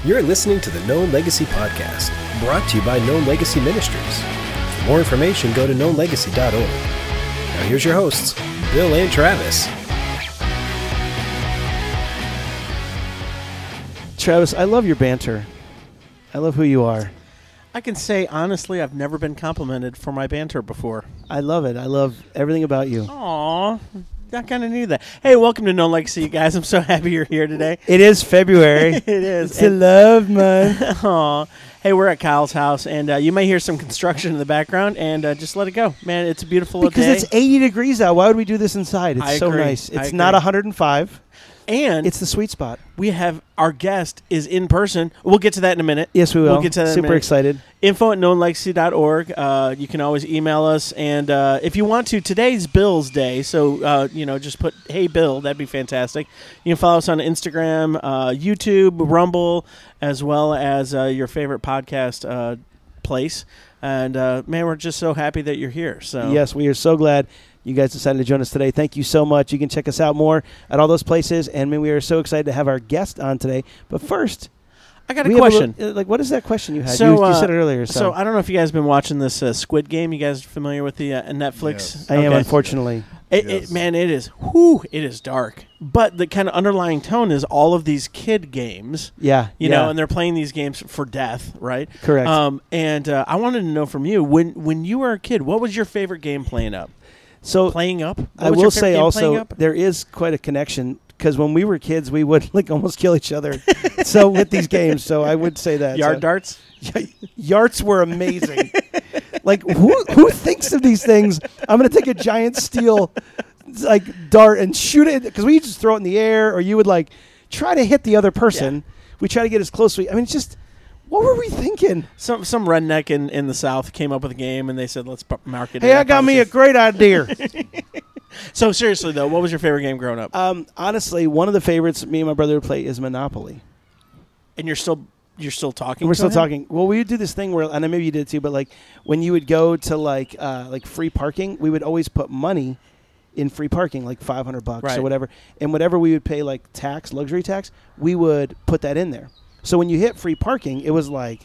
You're listening to the Known Legacy Podcast, brought to you by Known Legacy Ministries. For more information, go to knownlegacy.org. Now here's your hosts, Bill and Travis. Travis, I love your banter. I love who you are. I can say, honestly, I've never been complimented for my banter before. I love it. I love everything about you. Aw, I kind of knew that. Hey, welcome to Known Legacy, you guys. I'm so happy you're here today. It is February. It is. It's a love month. Aw. Hey, we're at Kyle's house, and you may hear some construction in the background, and just let it go. Man, it's a beautiful day. Because it's 80 degrees out. Why would we do this inside? It's so agree. nice. I It's agree. not 105. And It's the sweet spot. we have our guest is in person. We'll get to that in a minute. Yes, we will. We'll get to that in a Super minute. excited. info@knownlegacy.org. You can always email us. And if you want to, today's Bill's Day. So, just put, hey, Bill. That'd be fantastic. You can follow us on Instagram, YouTube, Rumble, as well as your favorite podcast place. And, man, we're just so happy that you're here. So Yes, we are so glad you guys decided to join us today. Thank you so much. You can check us out more at all those places. And man, we are so excited to have our guest on today. But first, I got a we have question. what is that question you had? So, you said it earlier. So I don't know if you guys have been watching this Squid Game. You guys familiar with the Netflix? Yes. I am, Okay. unfortunately. It is dark. But the kind of underlying tone is all of these kid games, Yeah. you know, and they're playing these games for death, right? Correct. And I wanted to know from you, when you were a kid, what was your favorite game playing up? So Playing up? What I was your will favorite say game also playing up? there is quite a connection because when we were kids, we would like almost kill each other. So with these games, so I would say that Yard darts? Yarts were amazing. Like who thinks of these things? I'm going to take a giant steel like dart and shoot it because we just throw it in the air, or you would like try to hit the other person. We try to get as close. It's just what were we thinking? Some redneck in the South came up with a game, and they said, let's market it. Hey, I got me a great idea. So seriously, though, what was your favorite game growing up? Honestly, one of the favorites me and my brother would play is Monopoly. And you're still talking. We're to still him? talking. Well, we would do this thing where, and maybe you did too, but like when you would go to like free parking, we would always put money in free parking, like $500 Right. or whatever, and whatever we would pay like luxury tax, we would put that in there. So when you hit free parking, it was like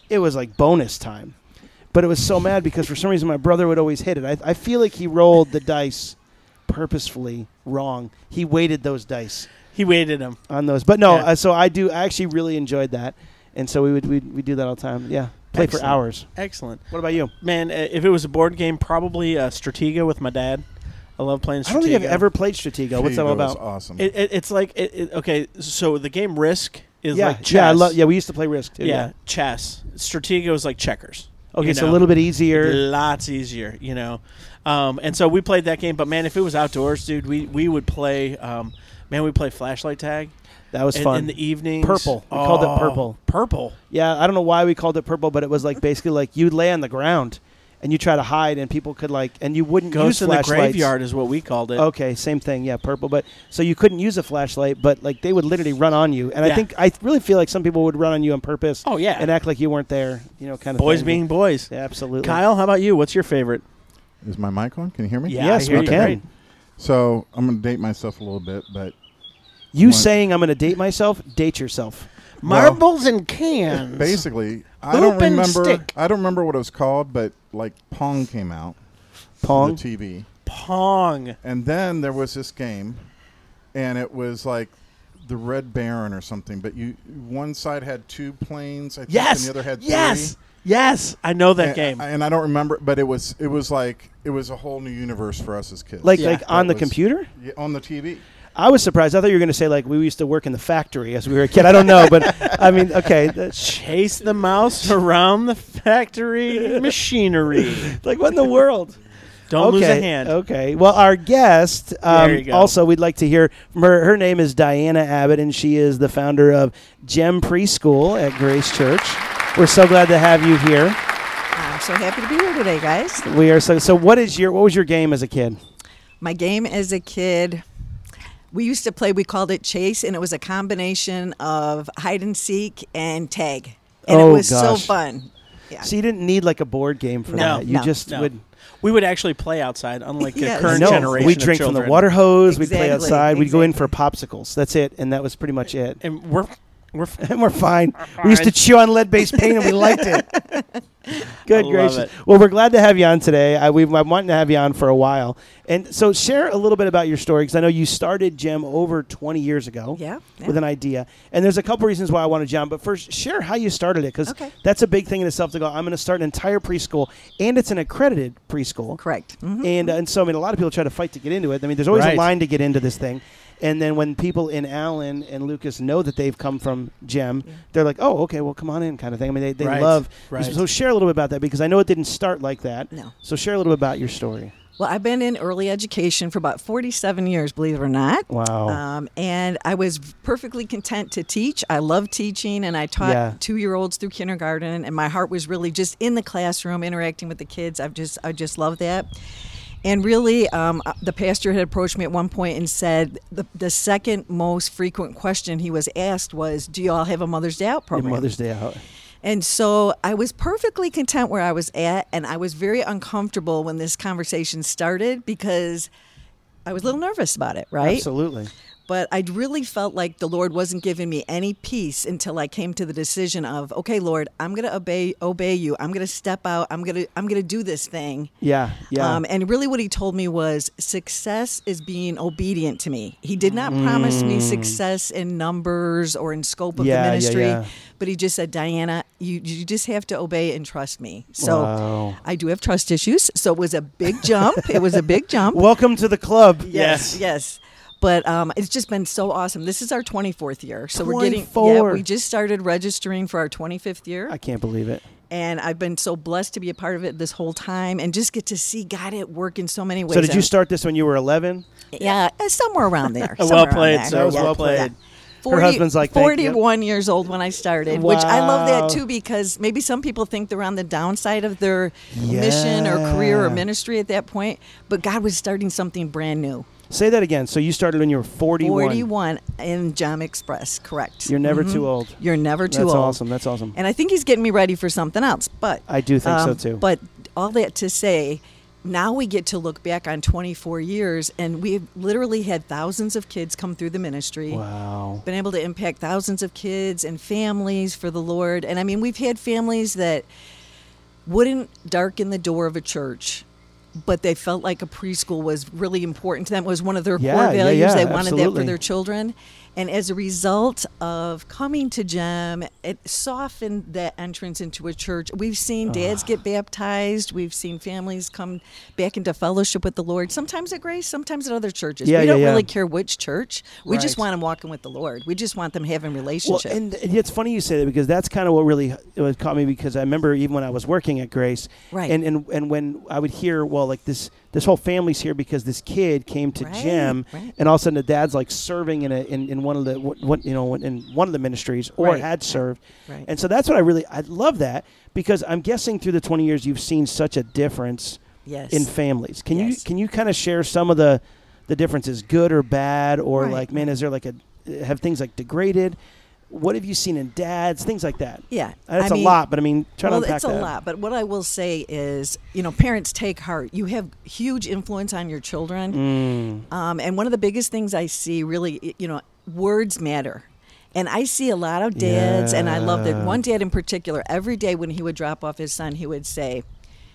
bonus time. But it was so mad because for some reason my brother would always hit it. I feel like he rolled the dice purposefully wrong. He weighted those dice. He weighted them. On those, but no. Yeah. So I actually really enjoyed that, and so we do that all the time. Yeah, play Excellent. for hours. Excellent. What about you? Man, if it was a board game, probably Stratega with my dad. I love playing Stratega. I don't think I've ever played Stratega. What's that all Stratega is about? awesome. It's like okay. So the game Risk is Yeah, like chess. yeah, we used to play Risk too. Yeah, chess. Stratega was like checkers. Okay, you so a know? little bit easier. Lots easier, you know. And so we played that game. But man, if it was outdoors, dude, we would play. We play flashlight tag. That was fun. In the evenings. Purple. We called it purple. Purple. Yeah, I don't know why we called it purple, but it was like basically like you'd lay on the ground and you try to hide, and people could like, and you wouldn't Ghost use in the flashlights. Graveyard is what we called it. Okay, same thing. Yeah, purple. But so you couldn't use a flashlight, but like they would literally run on you, and Yeah. I really feel like some people would run on you on purpose. Oh, yeah. and act like you weren't there. Kind of Boys thing. being boys. Yeah, absolutely. Kyle, how about you? What's your favorite? Is my mic on? Can you hear me? Yeah, Yes, I hear we you can. great. So I'm going to date myself a little bit, but You One- saying I'm going to date myself? Date yourself. Marbles and cans. basically, I Hoop don't and remember. stick. I don't remember what it was called, but like Pong came out Pong. on the TV, Pong. and then there was this game, and it was like the Red Baron or something. But one side had 2 planes, I think, Yes. and the other had 3. Yes. I know that and, game. and I don't remember, but it was a whole new universe for us as kids. Like Yeah. on the That was- computer? Yeah, on the TV. I was surprised. I thought you were going to say like we used to work in the factory as we were a kid. I don't know, but I mean, okay. Chase the mouse around the factory machinery. Like what in the world? Don't lose a hand. Okay. Well, our guest, There you go. also, we'd like to hear from her. Her name is Diana Abbott, and she is the founder of Gem Preschool at Grace Church. We're so glad to have you here. I'm so happy to be here today, guys. We are so. What was your game as a kid? My game as a kid, we used to play, we called it Chase, and it was a combination of hide and seek and tag. And Oh, it was so gosh. fun. Yeah. So you didn't need like a board game for No, that. You no, just No. would. We would actually play outside, unlike the Yes. current No, generation. we'd of drink from the children. water hose. We'd play Exactly, outside. We'd go in for exactly. popsicles. That's it, and that was pretty much it. And we're We're fine. We used to chew on lead-based paint and we liked it. Good gracious. it. Well, we're glad to have you on today. We've been wanting to have you on for a while. And so share a little bit about your story, because I know you started GEM over 20 years ago with an idea. And there's a couple reasons why I wanted you on. But first, share how you started it, because that's a big thing in itself to go, I'm going to start an entire preschool, and it's an accredited preschool. Correct. Mm-hmm. And so, I mean, a lot of people try to fight to get into it. I mean, there's always Right. a line to get into this thing. And then when people in Allen and Lucas know that they've come from GEM, they're like, oh, okay, well, come on in, kind of thing. I mean, they Right. love. Right. So share a little bit about that, because I know it didn't start like that. No. So share a little bit about your story. Well, I've been in early education for about 47 years, believe it or not. Wow. And I was perfectly content to teach. I love teaching, and I taught 2-year-olds through kindergarten, and my heart was really just in the classroom, interacting with the kids. I just love that. And really, the pastor had approached me at one point and said the second most frequent question he was asked was, do you all have a Mother's Day Out program? Mother's Day Out. And so I was perfectly content where I was at, and I was very uncomfortable when this conversation started, because I was a little nervous about it, right? Absolutely. But I really felt like the Lord wasn't giving me any peace until I came to the decision of, okay, Lord, I'm going to obey you. I'm going to step out. I'm going to do this thing. Yeah. And really what he told me was success is being obedient to me. He did not promise me success in numbers or in scope of the ministry, but he just said, Diana, you just have to obey and trust me. So I do have trust issues. So it was a big jump. Welcome to the club. Yes. But it's just been so awesome. This is our 24th year. So we're getting, we just started registering for our 25th year. I can't believe it. And I've been so blessed to be a part of it this whole time and just get to see God at work in so many ways. So did you start this when you were 11? Yeah, somewhere around there. Well played, sir. Well played. Her husband's like, 41 years old when I started, which I love that too, because maybe some people think they're on the downside of their mission or career or ministry at that point, but God was starting something brand new. Say that again. So you started when you were 41. 41 in GEM Express, correct. You're never too old. You're never too old. That's awesome. And I think he's getting me ready for something else. But I do think so too. But all that to say, now we get to look back on 24 years, and we've literally had thousands of kids come through the ministry. Wow. Been able to impact thousands of kids and families for the Lord. And I mean, we've had families that wouldn't darken the door of a church, but they felt like a preschool was really important to them. It was one of their core values. They wanted that for their children. And as a result of coming to GEM, it softened that entrance into a church. We've seen dads get baptized. We've seen families come back into fellowship with the Lord, sometimes at Grace, sometimes at other churches. We don't really care which church. We just want them walking with the Lord. We just want them having relationship. Well, and it's funny you say that, because that's kind of what really caught me, because I remember even when I was working at Grace, and when I would hear, well, like this whole family's here because this kid came to GEM, and all of a sudden the dad's like serving in one of the in one of the ministries, or had served, and so that's what I love that, because I'm guessing through the 20 years you've seen such a difference in families. Can you kind of share some of the differences, good or bad, or like, man, is there like have things like degraded? What have you seen in dads, things like that? Yeah. That's a lot, but I mean, try to unpack it's a lot, but what I will say is, parents, take heart. You have huge influence on your children. And one of the biggest things I see really, words matter. And I see a lot of dads, and I love that one dad in particular, every day when he would drop off his son, he would say,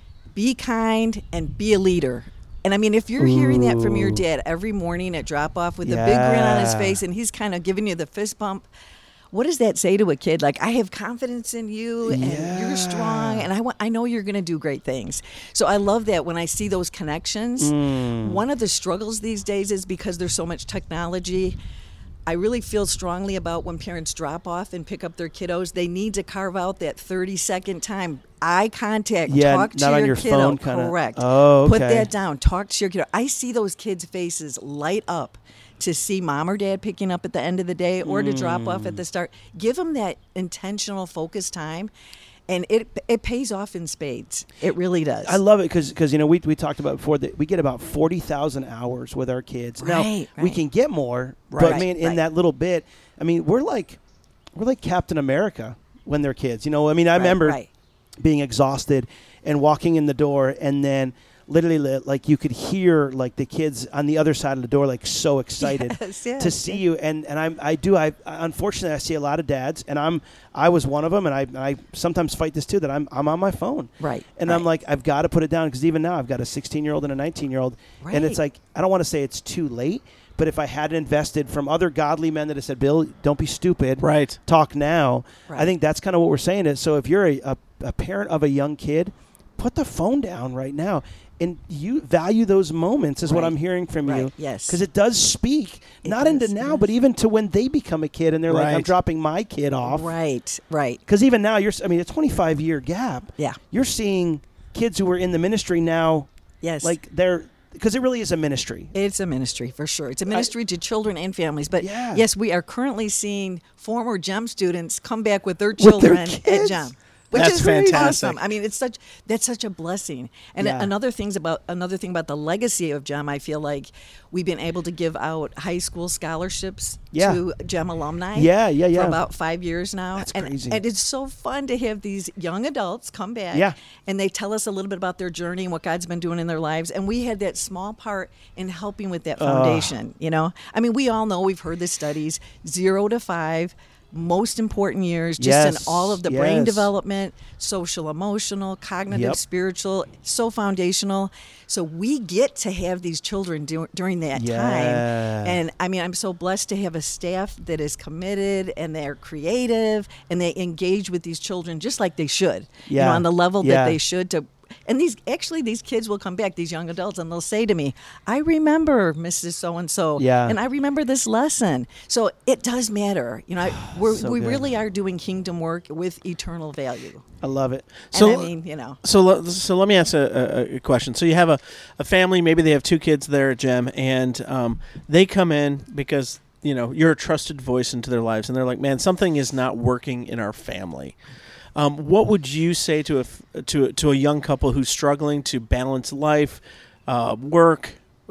be kind and be a leader. And I mean, if you're hearing that from your dad every morning at drop off with a big grin on his face, and he's kind of giving you the fist bump, what does that say to a kid? Like, I have confidence in you, and you're strong, and I know you're going to do great things. So I love that when I see those connections. One of the struggles these days is because there's so much technology. I really feel strongly about when parents drop off and pick up their kiddos, they need to carve out that 30-second time. Eye contact, talk to not your on your kiddo. phone, kinda. Correct. Oh, okay. Put that down. Talk to your kiddo. I see those kids' faces light up to see mom or dad picking up at the end of the day, or to drop off at the start. Give them that intentional, focused time, and it pays off in spades. It really does. I love it because we talked about before that we get about 40,000 hours with our kids. Now we can get more, but man, in that little bit, I mean, we're like Captain America when they're kids. I mean, I remember being exhausted and walking in the door, and then literally like you could hear like the kids on the other side of the door like so excited to see you. And I unfortunately I see a lot of dads, and I was one of them, and I sometimes fight this too, that I'm on my phone. Right. And I'm like, I've got to put it down, because even now I've got a 16-year-old and a 19-year-old. Right. And it's like, I don't want to say it's too late, but if I hadn't invested from other godly men that have said, Bill, don't be stupid. Right. Talk now. Right. I think that's kind of what we're saying. Is so if you're a parent of a young kid, put the phone down right now. And you value those moments is what Right. I'm hearing from you. Yes. Because it does speak, not into now, but even to when they become a kid and they're like, I'm Right. dropping my kid off. Right. Right. Because even now, a 25-year gap. Yeah. You're seeing kids who are in the ministry now, Yes. like because it really is a ministry. It's a ministry for sure. It's a ministry to children and families. But Yeah. yes, we are currently seeing former GEM students come back with their With their children at kids? GEM. Which That's is really fantastic. awesome. I mean, that's such a blessing. And Yeah. another thing about the legacy of GEM, I feel like we've been able to give out high school scholarships Yeah. to GEM alumni. Yeah. For about 5 years now. That's and, crazy. And it's so fun to have these young adults come back. Yeah. And they tell us a little bit about their journey and what God's been doing in their lives. And we had that small part in helping with that foundation, you know? I mean, we all know, we've heard the studies, 0 to 5, most important years, just in Yes, all of the brain yes. development, social, emotional, cognitive, Yep. spiritual, so foundational. So we get to have these children during that Yeah. time. And I mean, I'm so blessed to have a staff that is committed and they're creative and they engage with these children just like they should, you Yeah. know, on the level Yeah. that they should to. And these kids will come back, these young adults, and they'll say to me, I remember Mrs. So-and-so, Yeah. and I remember this lesson. So it does matter. You know, So we good. really are doing kingdom work with eternal value. I love it. So- And I mean, you know. So let me ask a question. So you have a family, maybe they have 2 kids there at GEM, and they come in because, you know, you're a trusted voice into their lives, and they're like, man, something is not working in our family. What would you say to a young couple who's struggling to balance life, work,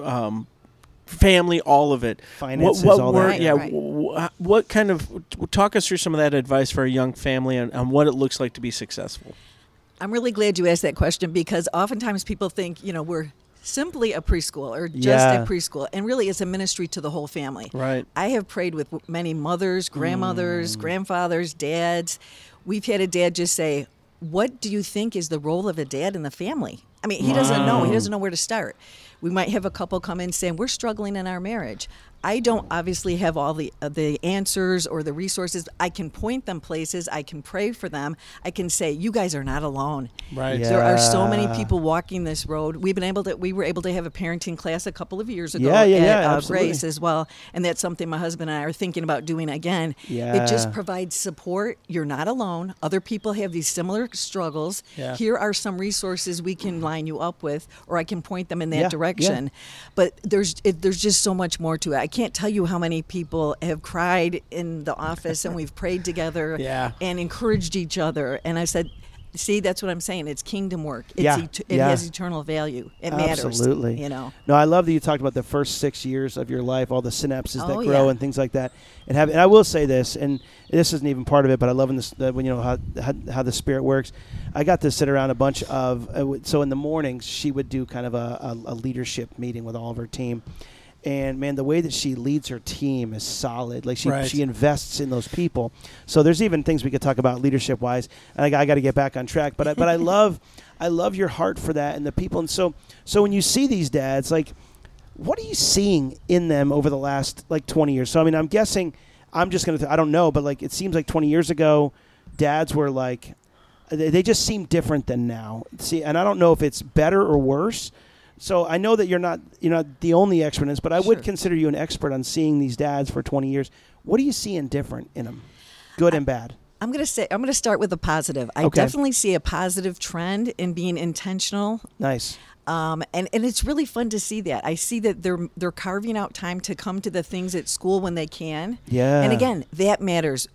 family, all of it? Finances, what all word- that. Yeah. Right. What kind of talk us through some of that advice for a young family and what it looks like to be successful? I'm really glad you asked that question because oftentimes people think, you know, we're simply a preschool or just Yeah. a preschool. And really, it's a ministry to the whole family. Right. I have prayed with many mothers, grandmothers, grandfathers, dads. We've had a dad just say, what do you think is the role of a dad in the family? I mean, he doesn't know. He doesn't know where to start. We might have a couple come in saying, we're struggling in our marriage. I don't obviously have all the answers or the resources. I can point them places. I can pray for them. I can say, you guys are not alone. Right. Yeah. There are so many people walking this road. We were able to have a parenting class a couple of years ago Yeah, at absolutely. Grace as well. And that's something my husband and I are thinking about doing again. Yeah. It just provides support. You're not alone. Other people have these similar struggles. Yeah. Here are some resources we can line you up with, or I can point them in that Yeah, direction. But there's just so much more to it. I can't tell you how many people have cried in the office and we've prayed together Yeah. and encouraged each other. And I said, see, that's what I'm saying. It's kingdom work. Yeah, It yeah. has eternal value. It matters. Absolutely. You know. No, I love that you talked about the first 6 years of your life, all the synapses that Oh, grow yeah. and things like that. And I will say this, and this isn't even part of it, but I love when you know how the Spirit works. I got to sit around a bunch of so in the mornings she would do kind of a leadership meeting with all of her team. And man, the way that she leads her team is solid. Like Right. she invests in those people. So there's even things we could talk about leadership wise. And I got to get back on track. But I love your heart for that and the people. And so when you see these dads, like, what are you seeing in them over the last like 20 years? So I mean, I'm guessing I'm just gonna I don't know, but like it seems like 20 years ago, dads were like they just seem different than now. See, and I don't know if it's better or worse. So I know that you're not the only expert in this, but I would Sure. consider you an expert on seeing these dads for 20 years. What are you seeing different in them, good and bad? I'm going to start with the positive. I Okay. definitely see a positive trend in being intentional. Nice. And it's really fun to see that. I see that they're carving out time to come to the things at school when they can. Yeah. And again, that matters.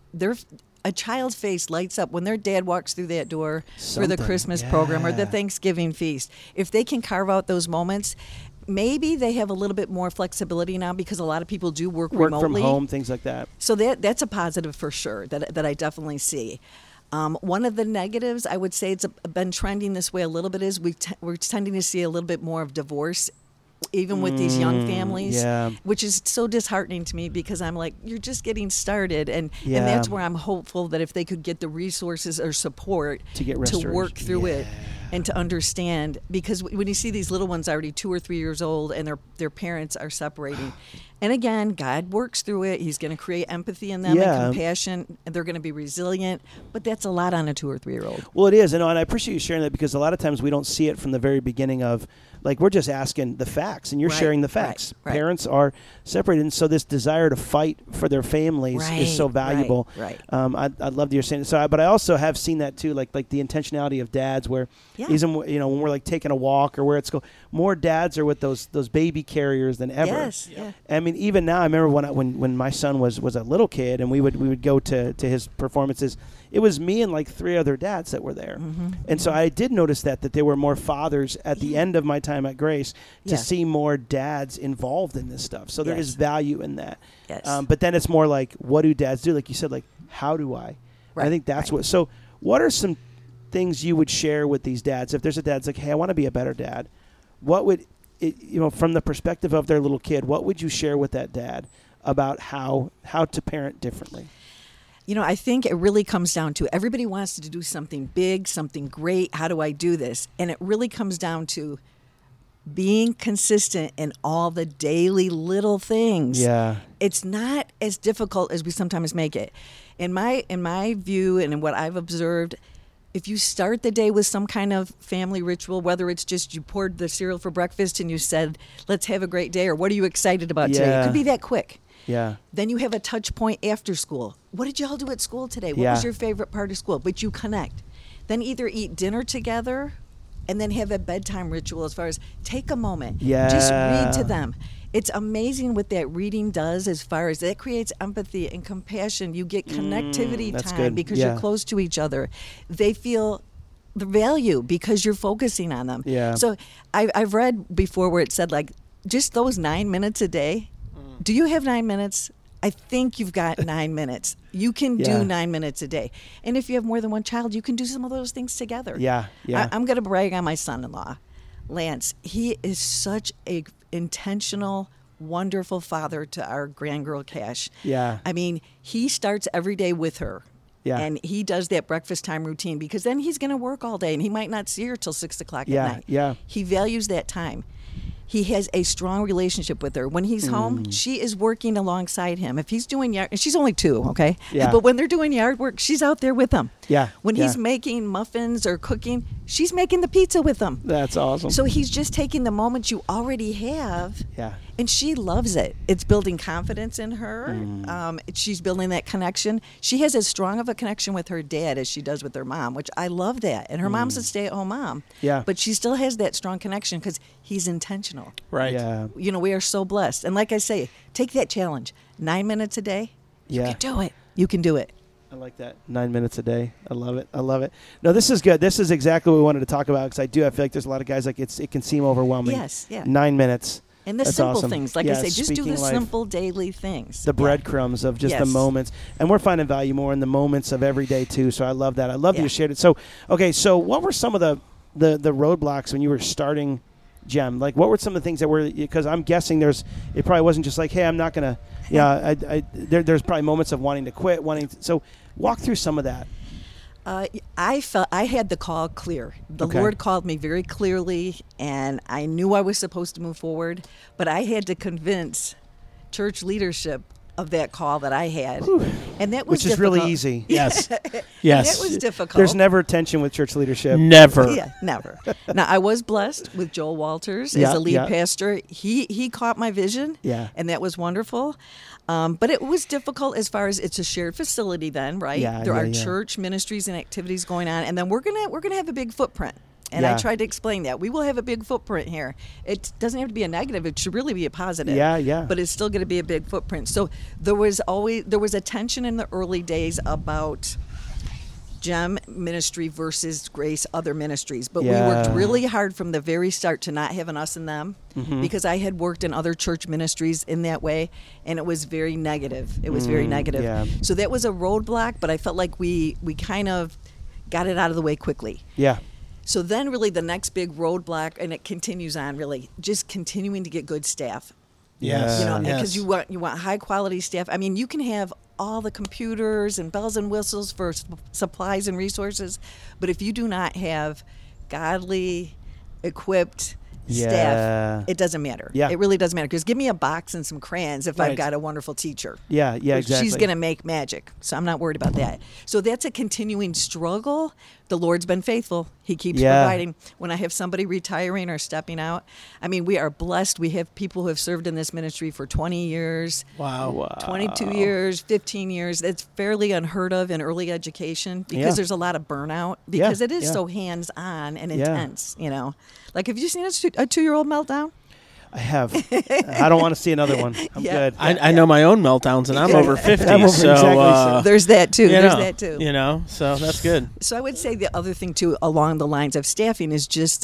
A child's face lights up when their dad walks through that door for the Something. Christmas program or the Yeah. Thanksgiving feast. If they can carve out those moments, maybe they have a little bit more flexibility now because a lot of people do work Work remotely. from home, things like that. So that's a positive for sure that I definitely see. One of the negatives, I would say it's been trending this way a little bit, is we're tending to see a little bit more of divorce, even with these young families, which is so disheartening to me, because I'm like, you're just getting started. And that's where I'm hopeful that if they could get the resources or support to work through it and to understand, because when you see these little ones already 2 or 3 years old and their parents are separating, and again, God works through it. He's going to create empathy in them and compassion, and they're going to be resilient. But that's a lot on a 2 or 3 year old. Well, it is, and I appreciate you sharing that, because a lot of times we don't see it from the very beginning of, like, we're just asking the facts, and you're sharing the facts. Parents are separated, and so this desire to fight for their families is so valuable. I'd love to hear saying so, but I also have seen that too, like the intentionality of dads, where even when we're like taking a walk or where it's more dads are with those baby carriers than ever. I mean, even now, I remember when my son was a little kid, and we would go to his performances. It was me and like 3 other dads that were there. And so I did notice that there were more fathers at the end of my time at Grace to see more dads involved in this stuff. So there is value in that. But then it's more like, what do dads do? Like you said, like, how do I? I think that's what. So what are some things you would share with these dads? If there's a dad's like, hey, I want to be a better dad. What would, from the perspective of their little kid, what would you share with that dad about how to parent differently? I think it really comes down to, everybody wants to do something big, something great. How do I do this? And it really comes down to being consistent in all the daily little things. It's not as difficult as we sometimes make it. In my view and in what I've observed, if you start the day with some kind of family ritual, whether it's just you poured the cereal for breakfast and you said, let's have a great day, or what are you excited about today? It could be that quick. Then you have a touch point after school. What did y'all do at school today? What was your favorite part of school? But you connect. Then either eat dinner together and then have a bedtime ritual, as far as take a moment. Just read to them. It's amazing what that reading does, as far as that creates empathy and compassion. You get connectivity time because you're close to each other. They feel the value because you're focusing on them. So I've read before where it said, like, just those 9 minutes a day. Do you have 9 minutes? I think you've got 9 minutes. You can do 9 minutes a day. And if you have more than one child, you can do some of those things together. I'm going to brag on my son-in-law, Lance. He is such a intentional, wonderful father to our grandgirl, Cash. I mean, he starts every day with her. And he does that breakfast time routine, because then he's going to work all day, and he might not see her till 6 o'clock at night. He values that time. He has a strong relationship with her. When he's home, she is working alongside him. If he's doing yard, and she's only 2, okay? But when they're doing yard work, she's out there with him. When he's making muffins or cooking, she's making the pizza with him. That's awesome. So he's just taking the moments you already have, and she loves it. It's building confidence in her. She's building that connection. She has as strong of a connection with her dad as she does with her mom, which I love that. And her mom's a stay-at-home mom. But she still has that strong connection because he's intentional. We are so blessed. And like I say, take that challenge. 9 minutes a day. You can do it. You can do it. I like that. 9 minutes a day. I love it. I love it. No, this is good. This is exactly what we wanted to talk about, because I feel like there's a lot of guys, like, it can seem overwhelming. 9 minutes. And the simple things. Like I say, just do the simple daily things. The breadcrumbs of just the moments. And we're finding value more in the moments of every day, too. So I love that. I love that you shared it. So, okay, so what were some of the roadblocks when you were starting GEM? Like, what were some of the things that were, because I'm guessing it probably wasn't just like, hey, I'm not going to, there's probably moments of wanting to quit, so walk through some of that. I felt I had the call clear. The Lord called me very clearly, and I knew I was supposed to move forward, but I had to convince church leadership of that call that I had. And that was Which is difficult. really easy. Yes. Yes. It was difficult. There's never tension with church leadership. Never. Yeah, never. Now, I was blessed with Joel Walters as a lead pastor. He caught my vision, and that was wonderful. But it was difficult as far as it's a shared facility then, right? There are church ministries and activities going on, and then we're gonna have a big footprint. And I tried to explain that. We will have a big footprint here. It doesn't have to be a negative. It should really be a positive. But it's still going to be a big footprint. So there was a tension in the early days about GEM ministry versus Grace other ministries. But we worked really hard from the very start to not have an us and them, because I had worked in other church ministries in that way, and it was very negative. So that was a roadblock, but I felt like we kind of got it out of the way quickly. Yeah. So then really the next big roadblock, and it continues on really, just continuing to get good staff. Yes. You know, Yes. because you want high quality staff. I mean, you can have all the computers and bells and whistles for supplies and resources, but if you do not have godly, equipped Yeah. staff, it doesn't matter. Yeah. It really doesn't matter. Because give me a box and some crayons if Right. I've got a wonderful teacher. Yeah, exactly. She's going to make magic. So I'm not worried about that. So that's a continuing struggle. The Lord's been faithful. He keeps Yeah. providing. When I have somebody retiring or stepping out, I mean, we are blessed. We have people who have served in this ministry for 20 years, Wow. 22 years, 15 years. That's fairly unheard of in early education because Yeah. there's a lot of burnout because Yeah, it is yeah. so hands-on and Yeah. intense, you know. Like, have you seen a 2-year-old meltdown? I have. I don't want to see another one. I'm Yeah. good. I know my own meltdowns, and I'm over 50. I'm over so, exactly so. There's that too. you There's know, that too. You know, so that's good. So I would say the other thing too, along the lines of staffing, is just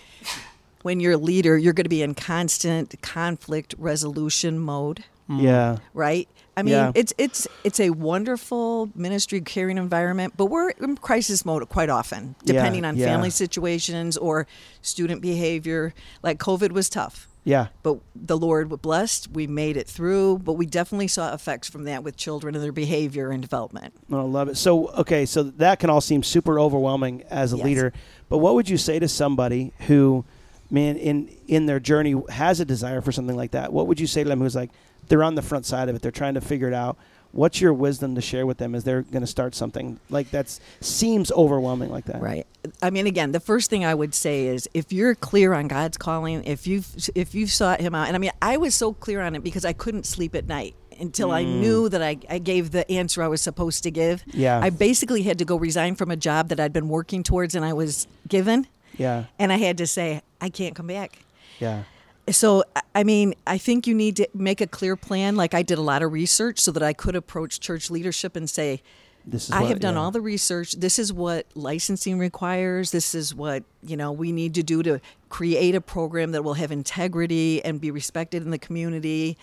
when you're a leader, you're going to be in constant conflict resolution mode, Yeah. right? I mean, Yeah. it's a wonderful ministry caring environment, but we're in crisis mode quite often, depending on yeah. family situations or student behavior. Like COVID was tough. Yeah. But the Lord was blessed. We made it through, but we definitely saw effects from that with children and their behavior and development. I love it. So, okay, so that can all seem super overwhelming as a Yes. leader, but what would you say to somebody who, man, in their journey has a desire for something like that? What would you say to them who's like, they're on the front side of it, they're trying to figure it out? What's your wisdom to share with them as they're going to start something like that seems overwhelming like that? Right. I mean, again, the first thing I would say is if you're clear on God's calling, if you've sought Him out, and I mean, I was so clear on it because I couldn't sleep at night until I knew that I gave the answer I was supposed to give. Yeah. I basically had to go resign from a job that I'd been working towards and I was given, Yeah. and I had to say, I can't come back. Yeah. So, I mean, I think you need to make a clear plan. Like I did a lot of research so that I could approach church leadership and say, This is I what- have done yeah. all the research. This is what licensing requires. This is what, we need to do to create a program that will have integrity and be respected in the community.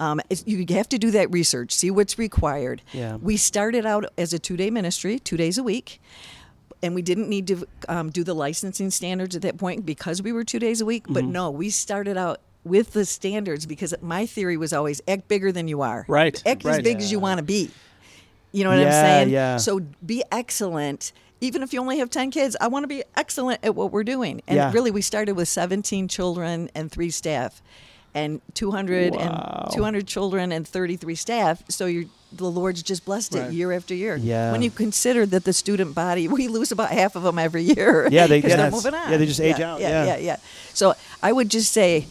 You have to do that research, see what's required. Yeah. We started out as a 2-day ministry, 2 days a week. And we didn't need to do the licensing standards at that point because we were 2 days a week. But Mm-hmm. no, we started out with the standards because my theory was always act bigger than you are. Right, Act as right. big as you want to be. You know what I'm Yeah, saying? yeah. So be excellent. Even if you only have 10 kids, I want to be excellent at what we're doing. And Yeah. really, we started with 17 children and 3 staff. And 200 Wow. and 200 children and 33 staff. So the Lord's just blessed it Right. year after year. Yeah. When you consider that the student body, we lose about half of them every year. Yeah, they- 'cause yeah, they're that's- moving on. yeah, they just age out, yeah. Yeah. So I would just say,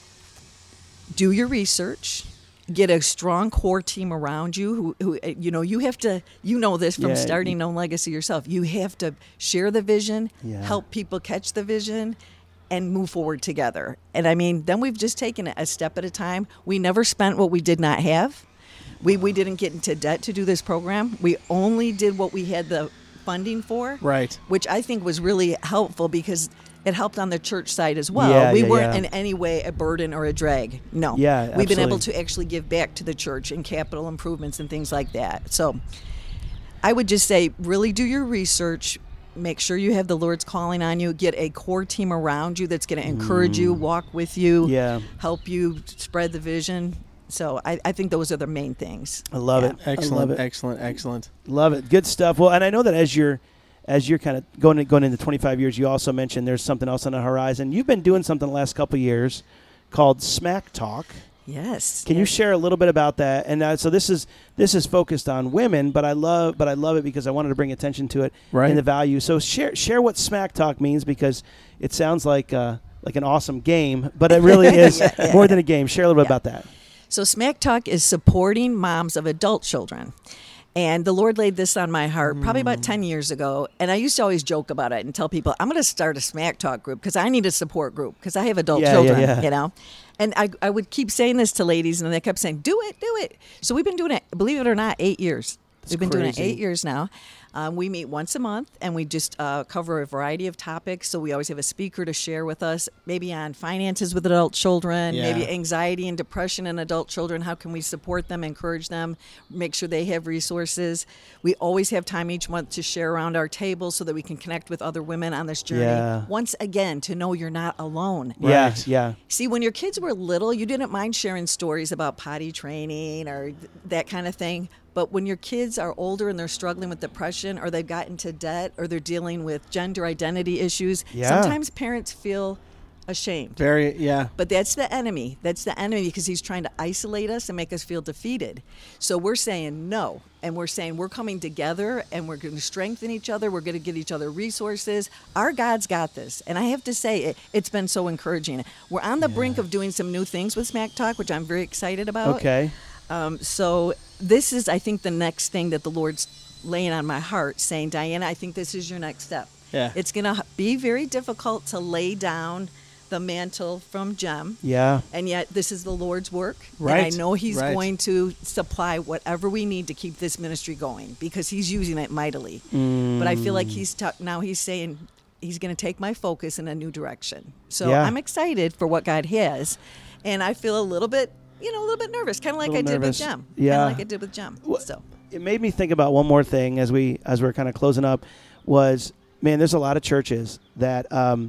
do your research. Get a strong core team around you who you have to, this from Yeah, starting Known Legacy yourself. You have to share the vision, Yeah. help people catch the vision, and move forward together. And I mean, then we've just taken it a step at a time. We never spent what we did not have. We didn't get into debt to do this program. We only did what we had the funding for. Right. Which I think was really helpful because it helped on the church side as well. Yeah, we yeah, weren't yeah. in any way a burden or a drag. No. Yeah, We've been able absolutely. to actually give back to the church in capital improvements and things like that. So I would just say really do your research. Make sure you have the Lord's calling on you. Get a core team around you that's going to encourage you, walk with you, Yeah. help you spread the vision. So I think those are the main things. I love Yeah. it. I love Excellent, it. excellent. Love it. Good stuff. Well, and I know that as you're kind of going into 25 years, you also mentioned there's something else on the horizon. You've been doing something the last couple of years called Smack Talk. Yes. Can you yes. share a little bit about that? And so this is focused on women, but I love it because I wanted to bring attention to it Right. and the value. So share what Smack Talk means because it sounds like an awesome game, but it really is more than a game. Share a little bit about that. So Smack Talk is supporting moms of adult children. And the Lord laid this on my heart probably about 10 years ago. And I used to always joke about it and tell people, I'm going to start a Smack Talk group because I need a support group because I have adult Yeah, children, yeah, yeah. And I would keep saying this to ladies and they kept saying, do it. So we've been doing it, believe it or not, 8 years. We've been doing it crazy. 8 years now. We meet once a month, and we just cover a variety of topics. So we always have a speaker to share with us, maybe on finances with adult children, Yeah. maybe anxiety and depression in adult children. How can we support them, encourage them, make sure they have resources? We always have time each month to share around our table so that we can connect with other women on this journey. Yeah. Once again, to know you're not alone. Yeah, Right. yeah. See, when your kids were little, you didn't mind sharing stories about potty training or that kind of thing. But when your kids are older and they're struggling with depression, or they've got into debt, or they're dealing with gender identity issues, Yeah. sometimes parents feel ashamed. Very, yeah. But that's the enemy. That's the enemy, because he's trying to isolate us and make us feel defeated. So we're saying no. And we're saying we're coming together, and we're going to strengthen each other. We're going to get each other resources. Our God's got this. And I have to say, it's been so encouraging. We're on the brink of doing some new things with Smack Talk, which I'm very excited about. Okay. So this is, I think, the next thing that the Lord's laying on my heart, saying, Diana, I think this is your next step. Yeah. It's going to be very difficult to lay down the mantle from Jem. Yeah. And yet, this is the Lord's work. Right, And I know He's right. going to supply whatever we need to keep this ministry going, because He's using it mightily. But I feel like now He's saying He's going to take my focus in a new direction. So Yeah. I'm excited for what God has. And I feel a little bit nervous, kind of like I Little did nervous. with Jem. Yeah. Kind of like I did with Jem. So. It made me think about one more thing as we're kind of closing up. Was, man, there's a lot of churches that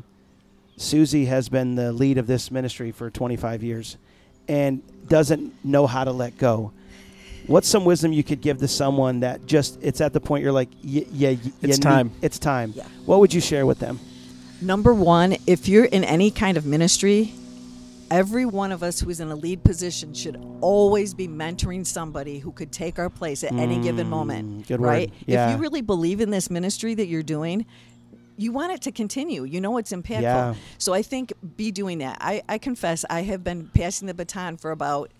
Susie has been the lead of this ministry for 25 years and doesn't know how to let go. What's some wisdom you could give to someone that just, it's at the point you're like, It's time. It's time. Yeah. What would you share with them? Number one, if you're in any kind of ministry, every one of us who's in a lead position should always be mentoring somebody who could take our place at any given moment. good word. Right? Yeah. If you really believe in this ministry that you're doing, you want it to continue. You know it's impactful. Yeah. So I think be doing that. I confess I have been passing the baton for about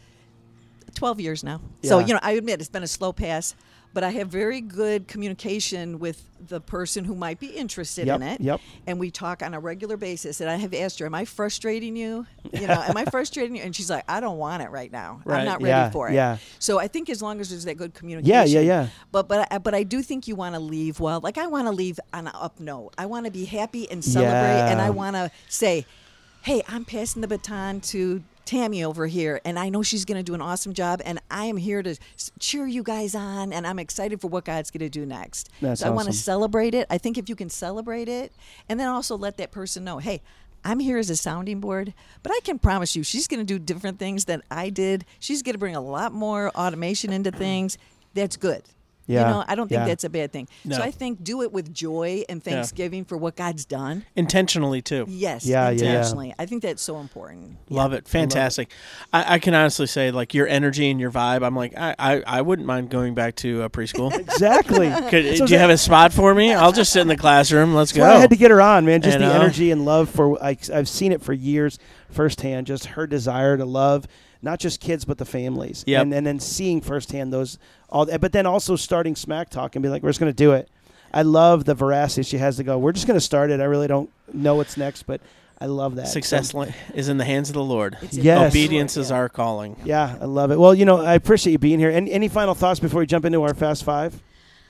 12 years now. So, Yeah. I admit it's been a slow pass, but I have very good communication with the person who might be interested in it. Yep. And we talk on a regular basis. And I have asked her, am I frustrating you? Am I frustrating you? And she's like, I don't want it right now. Right. I'm not Yeah, ready for it. yeah. So I think as long as there's that good communication. Yeah. But I do think you want to leave well. Like, I want to leave on an up note. I want to be happy and celebrate. Yeah. And I want to say, hey, I'm passing the baton to Tammy over here, and I know she's going to do an awesome job, and I am here to cheer you guys on, and I'm excited for what God's going to do next. That's so I want to awesome. celebrate it. I think if you can celebrate it, and then also let that person know, hey, I'm here as a sounding board, but I can promise you she's going to do different things than I did. She's going to bring a lot more automation into things. That's good. Yeah. I don't think Yeah. that's a bad thing. No. So I think do it with joy and thanksgiving for what God's done. Intentionally, too. Yes, Yeah. intentionally. I think that's so important. Love it. Fantastic. I can honestly say, like, your energy and your vibe, I'm like, I wouldn't mind going back to preschool. Exactly. Do you have a spot for me? I'll just sit in the classroom. Let's That's go. why I had to get her on, man. Just You the know? energy and love for. I've seen it for years firsthand. Just her desire to love not just kids but the families. Yep. And then seeing firsthand those all. But then also starting Smack Talk and be like, we're just going to do it. I love the veracity she has to go. We're just going to start it. I really don't know what's next, but I love that. Success is in the hands of the Lord. It's in Yes. Obedience Lord, is yeah. our calling. Yeah, I love it. Well, I appreciate you being here. Any final thoughts before we jump into our Fast Five?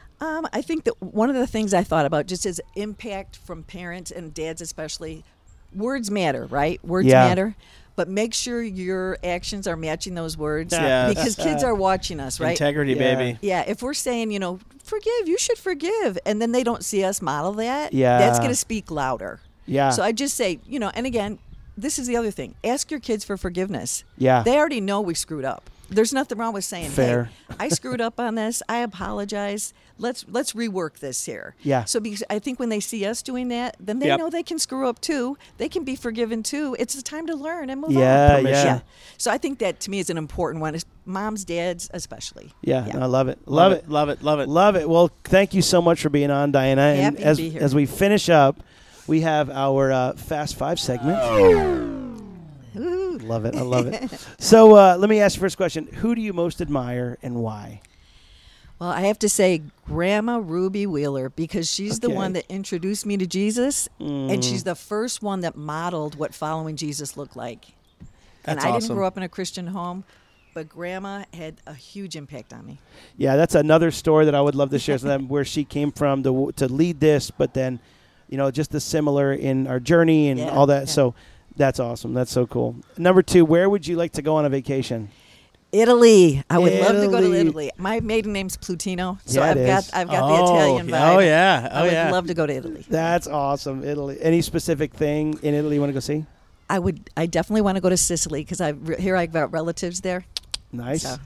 I think that one of the things I thought about just as impact from parents and dads especially, words matter, right? Words Yeah. matter. But make sure your actions are matching those words. Yes. Because kids are watching us, right? Integrity, Yeah. baby. Yeah, if we're saying, forgive, you should forgive, and then they don't see us model that, Yeah. that's going to speak louder. Yeah. So I just say, and again, this is the other thing. Ask your kids for forgiveness. Yeah. They already know we screwed up. There's nothing wrong with saying, Fair. hey, I screwed up on this. I apologize. Let's rework this here. Yeah. So because I think when they see us doing that, then they Yep. know they can screw up too. They can be forgiven too. It's the time to learn and move Yeah, on. yeah. So I think that to me is an important one. Is moms, dads, especially. Yeah, no, I love it. Love it. Love it. Love it. Love it. Well, thank you so much for being on, Diana. And Happy to as, be here. as we finish up, we have our Fast Five segment. Ooh. Love it. I love it. So let me ask you first question. Who do you most admire and why? Well, I have to say Grandma Ruby Wheeler, because she's the Okay. one that introduced me to Jesus, and she's the first one that modeled what following Jesus looked like. That's and I awesome. didn't grow up in a Christian home, but Grandma had a huge impact on me. Yeah, that's another story that I would love to share with them, where she came from to lead this, but then, just the similar in our journey and all that. Yeah. So that's awesome. That's so cool. Number 2, where would you like to go on a vacation? Italy. I would love to go to Italy. My maiden name's Plutino, so I've got the Italian vibe. Oh yeah. I would love to go to Italy. That's awesome. Italy. Any specific thing in Italy you want to go see? I definitely want to go to Sicily because I've got relatives there. Nice. So.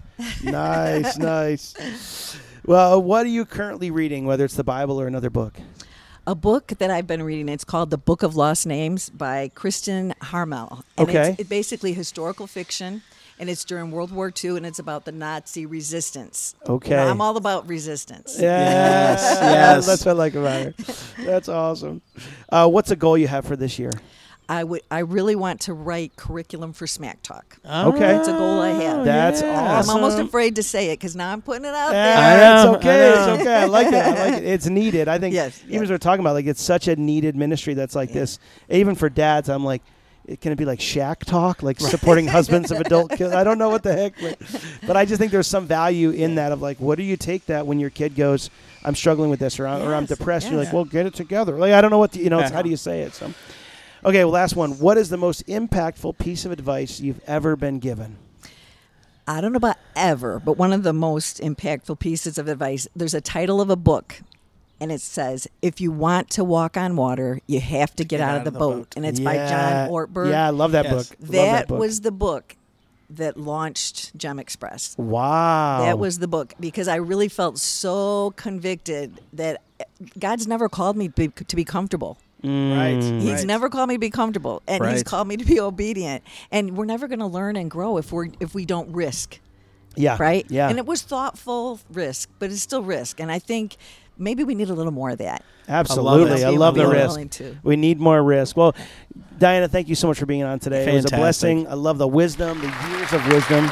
Nice. Well, what are you currently reading, whether it's the Bible or another book? A book that I've been reading, it's called The Book of Lost Names by Kristen Harmel. And it's basically historical fiction, and it's during World War II, and it's about the Nazi resistance. Okay. I'm all about resistance. Yes. That's what I like about her. That's awesome. What's a goal you have for this year? I really want to write curriculum for Smack Talk. Okay. That's a goal I have. That's awesome. I'm almost afraid to say it because now I'm putting it out there. I know. It's okay. I like it. It's needed. I think even as we're talking about, it's such a needed ministry that's like this. Even for dads, I'm like, can it be like Shack Talk, like supporting husbands of adult kids? I don't know what the heck. But I just think there's some value in that of like, what do you take that when your kid goes, I'm struggling with this or I'm depressed. You're like, well, get it together. Like, I don't know what, it's how do you say it? So. Okay, well, last one. What is the most impactful piece of advice you've ever been given? I don't know about ever, but one of the most impactful pieces of advice, there's a title of a book, and it says, if you want to walk on water, you have to get out of the boat. And it's by John Ortberg. Yeah, I love that book. That was the book that launched Gem Express. Wow. That was the book, because I really felt so convicted that God's never called me to be comfortable. Right. He's never called me to be comfortable, and he's called me to be obedient. And we're never going to learn and grow if we don't risk. Yeah. Right? Yeah. And it was thoughtful risk, but it's still risk. And I think maybe we need a little more of that. Absolutely. I love the risk. We need more risk. Well, Diana, thank you so much for being on today. Fantastic. It was a blessing. I love the wisdom, the years of wisdom.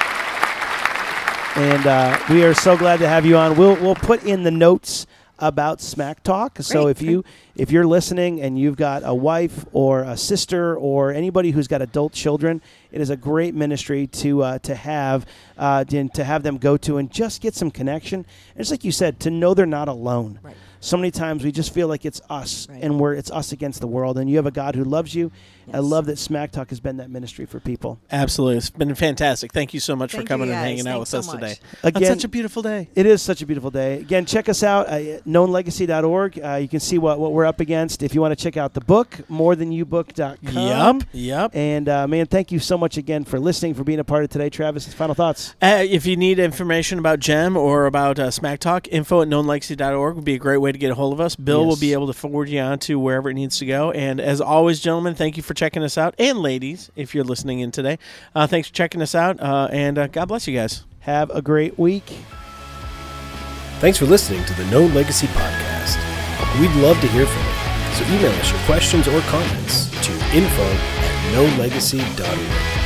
And we are so glad to have you on. We'll put in the notes about Smack Talk. So if you're listening and you've got a wife or a sister or anybody who's got adult children, it is a great ministry to have them go to and just get some connection. And just like you said, to know they're not alone. Right. So many times we just feel like it's us and it's us against the world. And you have a God who loves you. Yes. I love that Smack Talk has been that ministry for people. Absolutely. It's been fantastic. Thank you so much for coming and hanging out with us today. Again, it's such a beautiful day. It is such a beautiful day. Again, check us out at knownlegacy.org. You can see what we're up against. If you want to check out the book, morethanyobook.com. Yep. And, man, thank you so much again for listening, for being a part of today. Travis, final thoughts. If you need information about Gem or about Smack Talk, info@knownlegacy.org would be a great way to get a hold of us. Bill will be able to forward you on to wherever it needs to go. And as always, gentlemen, thank you for checking us out. And ladies, if you're listening in today, thanks for checking us out. And God bless you guys. Have a great week. Thanks for listening to the Known Legacy Podcast. We'd love to hear from you. So email us your questions or comments to info@knownlegacy.org.